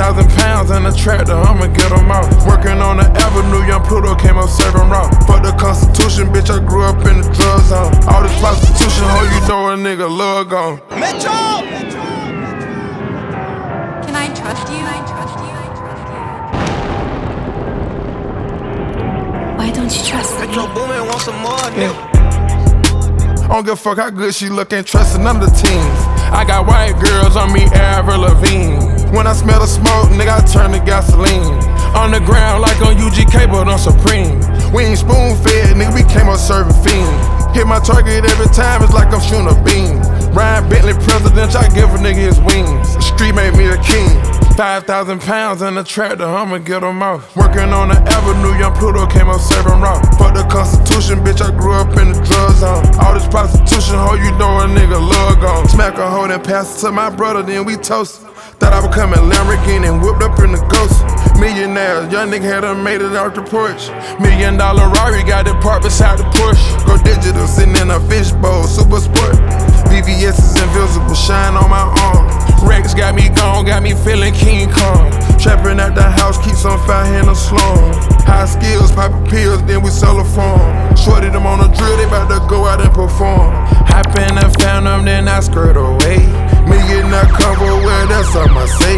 5,000 pounds in the tractor, I'ma get them out. Working on the avenue, young Pluto came up serving raw. Fuck the Constitution, bitch, I grew up in the drug zone. All this prostitution, hoe, you know a nigga love gone. Metro! Can I trust you? Why don't you trust me? Metro Boomin want some more, nigga. I don't give a fuck how good she look, ain't trusting none of the teams. I got white girls on me, Avril Lavigne. When I smell the smoke, nigga, I turn to gasoline. On the ground like on UGK, but on Supreme. We ain't spoon fed, nigga, we came up serving fiends. Hit my target every time, it's like I'm shooting a beam. Ryan Bentley president, I give a nigga his wings. The street made me a king. 5,000 pounds in the tractor, I'ma get them out. Working on the avenue, young Pluto came up serving raw. Fuck the Constitution, bitch, I grew up in the drug zone. All this prostitution, hoe, you know a nigga love gone. Smack a hoe, then pass it to my brother, then we toast. Thought I was coming Lamborghini and whipped up in the Ghost. Millionaire, young nigga had done made it out the porch. $1 million Rari got it parked beside the Porsche. Go digital, sitting in a fishbowl, super sport. VVS is invisible, shine on my arm. Rex got me gone, got me feeling King Kong. Trapping at the house, keeps on fire in the slum. High skills, poppin' pills, then we sell a farm. Shorty them on the drill, they bout to go out and perform. Hop in the Phantom, then I skirt away. Me getting that cover, well, that's something I say.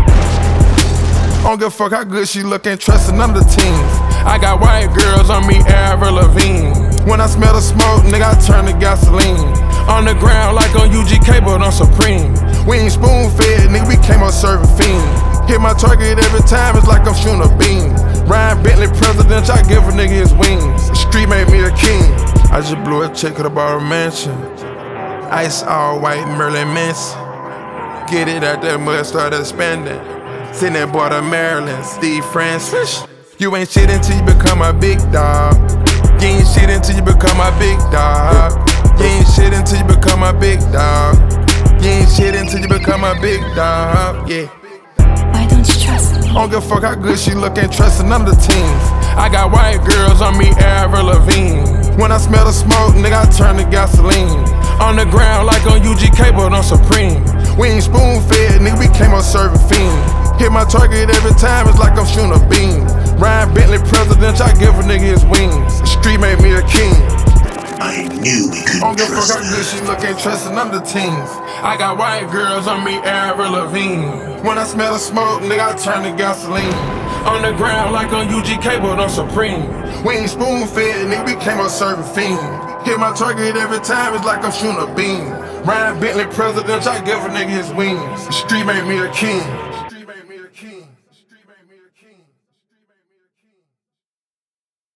I don't give a fuck how good she look, ain't trusting none of the teams. I got white girls on me, Avril Lavigne. When I smell the smoke, nigga, I turn to gasoline. On the ground like on UGK, but on Supreme. We ain't spoon fed, nigga, we came up serving fiends. Hit my target every time, it's like I'm shooting a beam. Ryan Bentley president, I give a nigga his wings. The street made me a king. I just blew a check, could've bought a mansion. Ice all white, Merlin Manson. Get it out that mud, start expanding. Sitting at border Maryland, Steve Francis. You ain't shit until you become a big dog. You ain't shit until you become a big dog. You ain't shit until you become a big dog. You ain't shit until you become a big dog, yeah. Why don't you trust me? I don't give a fuck how good she look, ain't trusting none of the teams. I got white girls on me, Avril Lavigne. When I smell the smoke, nigga, I turn to gasoline. On the ground like on UGK, but on Supreme. We ain't spoon fed, nigga, we came up serving fiends. Hit my target every time, it's like I'm shooting a beam. Ryan Bentley president, I give a nigga his wings. The street made me a king. I knew we couldn't I don't give a fuck trust how good she look, ain't trusting none of the teams. I got white girls on me, Avril Lavigne. When I smell the smoke, nigga, I turn to gasoline. On the ground like on UGK, but on Supreme. We ain't spoon fed, nigga, we came up serving fiends. Hit my target every time, it's like I'm shooting a beam. Ryan Bentley president, I give a nigga his wings. The street made me a king. The street made me a king. The street made me a king.